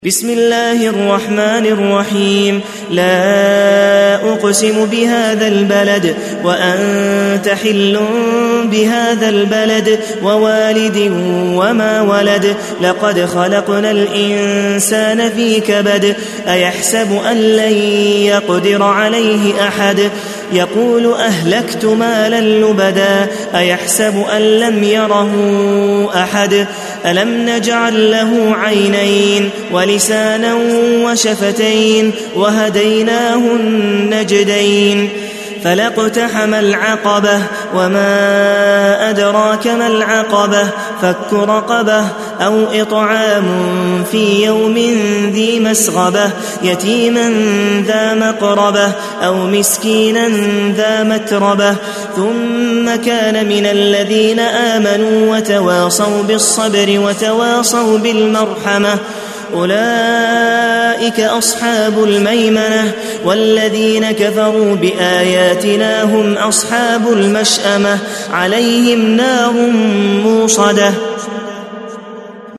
بسم الله الرحمن الرحيم. لا أقسم بهذا البلد وأنت حل بهذا البلد ووالد وما ولد. لقد خلقنا الإنسان في كبد. أيحسب أن لن يقدر عليه أحد. يقول أهلكت مالا لبدا. أيحسب أن لم يره أحد. ألم نجعل له عينين ولسانا وشفتين وهديناه النجدين. فلاقتحم العقبة وما أدراك ما العقبة. فك رقبة أو إطعام في يوم ذي مسغبة. يتيما ذا مقربة أو مسكينا ذا متربة. ثم كان من الذين آمنوا وتواصوا بالصبر وتواصوا بالمرحمة. أولئك أصحاب الميمنة. والذين كفروا بآياتنا هم أصحاب المشأمة. عليهم نار موصدة.